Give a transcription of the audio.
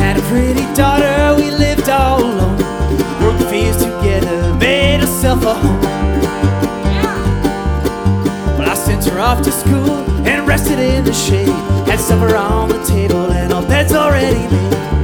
had a pretty daughter, we lived all alone. Worked the fields together, made herself a home. Well, I sent her off to school and rested in the shade. Had supper on the table and our bed's already made.